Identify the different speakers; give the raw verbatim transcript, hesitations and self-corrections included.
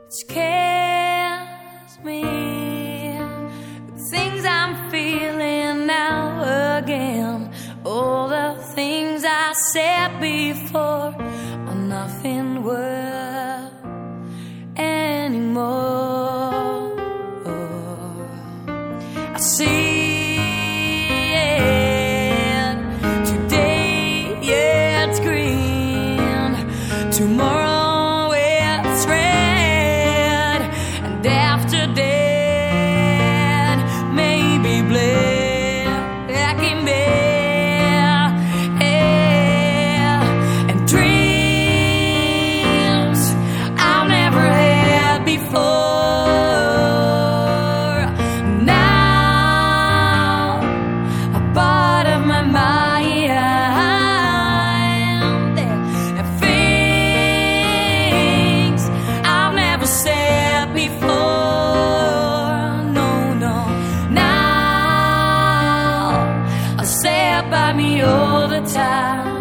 Speaker 1: scares me. The things I'm feeling now again, all the things I said before are nothing worth anymore. I see it today, yeah, it's green. Tomorrow it's red, and after that, maybe black and bare, and dreams I've never had before. Now a part of my mind, and things I've never said before. No, no. Now I say it by me all the time.